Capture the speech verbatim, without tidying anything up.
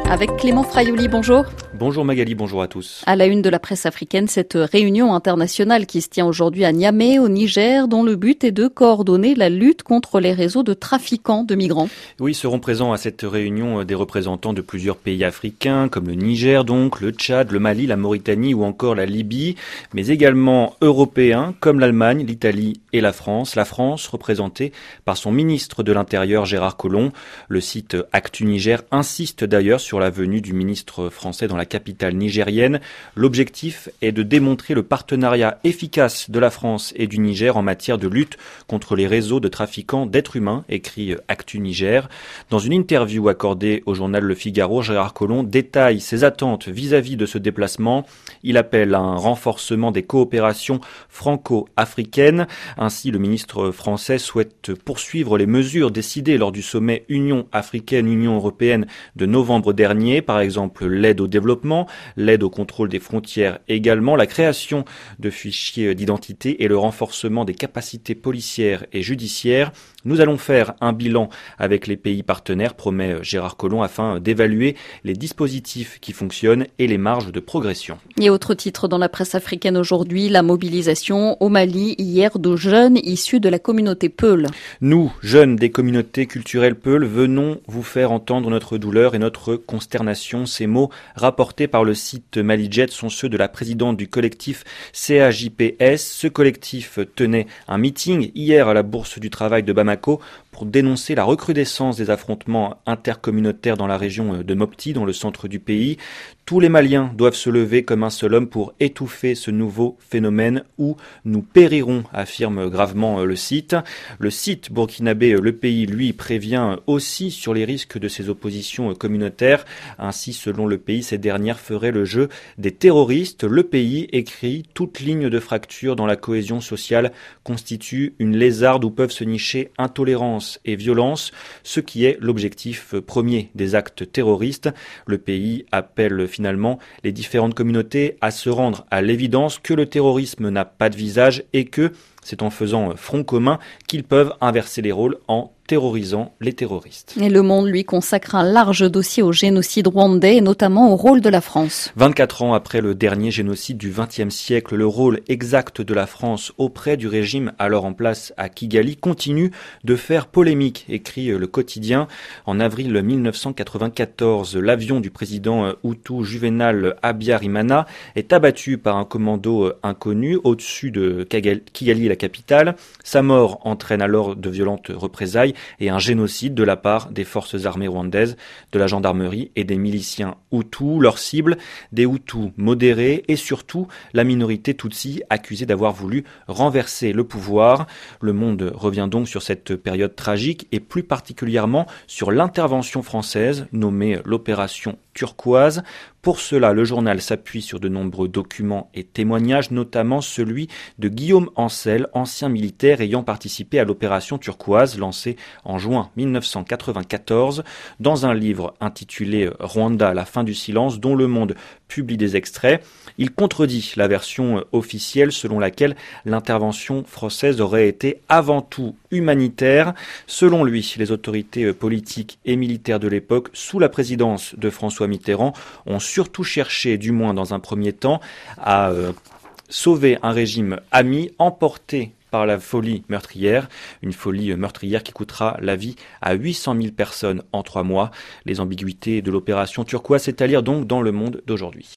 Avec Clément Fraioli, bonjour. Bonjour Magali, bonjour à tous. À la une de la presse africaine, cette réunion internationale qui se tient aujourd'hui à Niamey, au Niger, dont le but est de coordonner la lutte contre les réseaux de trafiquants de migrants. Oui, seront présents à cette réunion des représentants de plusieurs pays africains, comme le Niger donc, le Tchad, le Mali, la Mauritanie ou encore la Libye, mais également européens, comme l'Allemagne, l'Italie et la France. La France, représentée par son ministre de l'Intérieur, Gérard Collomb. Le site Actu Niger insiste d'ailleurs sur la venue du ministre français dans la capitale nigérienne. L'objectif est de démontrer le partenariat efficace de la France et du Niger en matière de lutte contre les réseaux de trafiquants d'êtres humains, écrit Actu Niger. Dans une interview accordée au journal Le Figaro, Gérard Collomb détaille ses attentes vis-à-vis de ce déplacement. Il appelle à un renforcement des coopérations franco-africaines. Ainsi, le ministre français souhaite poursuivre les mesures décidées lors du sommet Union africaine-Union européenne de novembre dernier, par exemple l'aide au développement, l'aide au contrôle des frontières également, la création de fichiers d'identité et le renforcement des capacités policières et judiciaires. Nous allons faire un bilan avec les pays partenaires, promet Gérard Collomb, afin d'évaluer les dispositifs qui fonctionnent et les marges de progression. Et autre titre dans la presse africaine aujourd'hui, la mobilisation au Mali hier de jeunes issus de la communauté Peul. Nous, jeunes des communautés culturelles Peul, venons vous faire entendre notre douleur et notre consternation. Ces mots rapportés par le site Malijet sont ceux de la présidente du collectif C A J P S. Ce collectif tenait un meeting hier à la Bourse du Travail de Bamako pour dénoncer la recrudescence des affrontements intercommunautaires dans la région de Mopti, dans le centre du pays. Tous les Maliens doivent se lever comme un seul homme pour étouffer ce nouveau phénomène ou nous périrons, affirme gravement le site. Le site burkinabé Le Pays, lui, prévient aussi sur les risques de ces oppositions communautaires. Ainsi, selon Le Pays, ces dernières feraient le jeu des terroristes. Le Pays écrit « Toute ligne de fracture dans la cohésion sociale constitue une lézarde où peuvent se nicher intolérance et violence, ce qui est l'objectif premier des actes terroristes. » Le Pays appelle finalement les différentes communautés à se rendre à l'évidence que le terrorisme n'a pas de visage et que c'est en faisant front commun qu'ils peuvent inverser les rôles en terrorisant les terroristes. Et Le Monde, lui, consacre un large dossier au génocide rwandais et notamment au rôle de la France. vingt-quatre ans après le dernier génocide du vingtième siècle, le rôle exact de la France auprès du régime alors en place à Kigali continue de faire polémique, écrit le quotidien. En avril mille neuf cent quatre-vingt-quatorze, l'avion du président Hutu Juvenal Habyarimana est abattu par un commando inconnu au-dessus de Kigali, la capitale. Sa mort entraîne alors de violentes représailles et un génocide de la part des forces armées rwandaises, de la gendarmerie et des miliciens Hutus. Leur cible, des Hutus modérés et surtout la minorité Tutsi accusée d'avoir voulu renverser le pouvoir. Le Monde revient donc sur cette période tragique et plus particulièrement sur l'intervention française nommée l'opération Turquoise. Pour cela, le journal s'appuie sur de nombreux documents et témoignages, notamment celui de Guillaume Ancel, ancien militaire ayant participé à l'opération Turquoise lancée en juin mille neuf cent quatre-vingt-quatorze. Dans un livre intitulé « Rwanda, la fin du silence » dont Le Monde publie des extraits, il contredit la version officielle selon laquelle l'intervention française aurait été avant tout humanitaire. Selon lui, les autorités politiques et militaires de l'époque, sous la présidence de François Mitterrand, ont surtout cherché, du moins dans un premier temps, à euh, sauver un régime ami emporté par la folie meurtrière, une folie meurtrière qui coûtera la vie à huit cent mille personnes en trois mois. Les ambiguïtés de l'opération Turquoise, c'est à lire donc dans Le Monde d'aujourd'hui.